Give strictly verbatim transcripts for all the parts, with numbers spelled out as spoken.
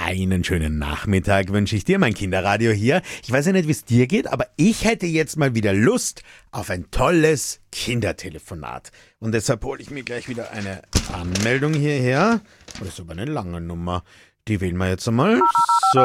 Einen schönen Nachmittag wünsche ich dir, mein Kinderradio hier. Ich weiß ja nicht, wie es dir geht, aber ich hätte jetzt mal wieder Lust auf ein tolles Kindertelefonat. Und deshalb hole ich mir gleich wieder eine Anmeldung hierher. Das ist aber eine lange Nummer. Die wählen wir jetzt einmal. So.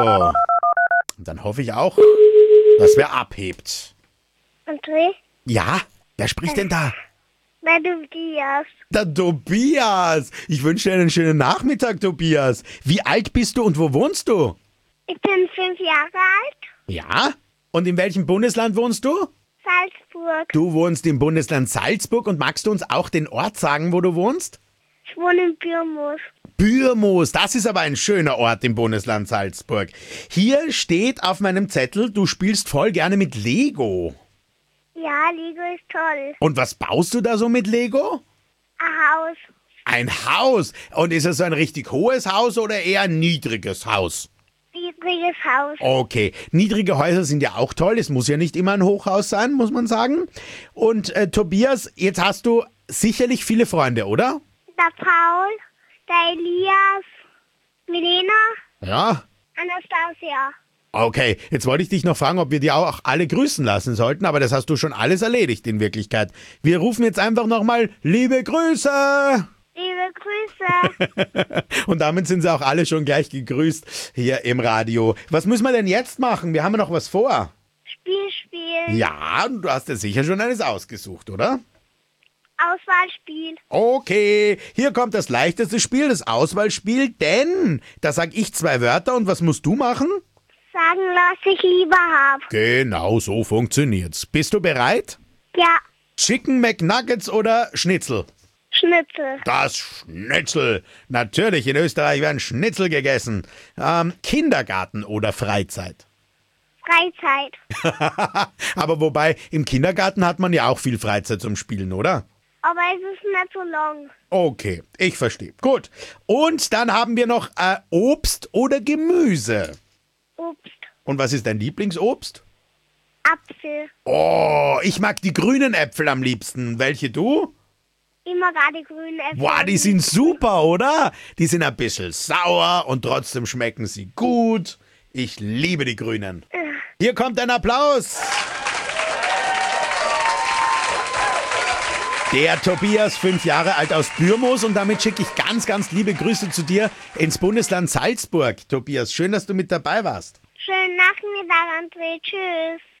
Und dann hoffe ich auch, dass wer abhebt. André? Ja? Wer spricht denn da? Der Tobias. Der Tobias. Ich wünsche dir einen schönen Nachmittag, Tobias. Wie alt bist du und wo wohnst du? Ich bin fünf Jahre alt. Ja? Und in welchem Bundesland wohnst du? Salzburg. Du wohnst im Bundesland Salzburg und magst du uns auch den Ort sagen, wo du wohnst? Ich wohne in Bürmoos. Bürmoos, das ist aber ein schöner Ort im Bundesland Salzburg. Hier steht auf meinem Zettel, du spielst voll gerne mit Lego. Ja, Lego ist toll. Und was baust du da so mit Lego? Ein Haus. Ein Haus. Und ist es so ein richtig hohes Haus oder eher ein niedriges Haus? Niedriges Haus. Okay, niedrige Häuser sind ja auch toll. Es muss ja nicht immer ein Hochhaus sein, muss man sagen. Und äh, Tobias, jetzt hast du sicherlich viele Freunde, oder? Der Paul, der Elias, Milena, Ja. Anastasia. Okay, jetzt wollte ich dich noch fragen, ob wir dir auch alle grüßen lassen sollten, aber das hast du schon alles erledigt in Wirklichkeit. Wir rufen jetzt einfach nochmal liebe Grüße! Liebe Grüße. Und damit sind sie auch alle schon gleich gegrüßt hier im Radio. Was müssen wir denn jetzt machen? Wir haben ja noch was vor. Spiel spielen. Ja, du hast ja sicher schon eines ausgesucht, oder? Auswahlspiel. Okay, hier kommt das leichteste Spiel, das Auswahlspiel, denn da sag ich zwei Wörter und was musst du machen? Sagen, was ich lieber habe. Genau, so funktioniert's. Bist du bereit? Ja, Chicken McNuggets oder Schnitzel? Schnitzel. Das Schnitzel. Natürlich, in Österreich werden Schnitzel gegessen. Ähm, Kindergarten oder Freizeit? Freizeit. Aber wobei, im Kindergarten hat man ja auch viel Freizeit zum Spielen, oder? Aber es ist nicht so lang. Okay, ich verstehe. Gut. Und dann haben wir noch äh, Obst oder Gemüse. Obst. Und was ist dein Lieblingsobst? Apfel. Oh, ich mag die grünen Äpfel am liebsten. Welche du? Immer gerade grüne Äpfel. Boah, die sind super, oder? Die sind ein bisschen sauer und trotzdem schmecken sie gut. Ich liebe die Grünen. Hier kommt ein Applaus. Der Tobias, fünf Jahre alt aus Bürmoos, und damit schicke ich ganz, ganz liebe Grüße zu dir ins Bundesland Salzburg. Tobias, schön, dass du mit dabei warst. Schönen Nachmittag, André. Tschüss.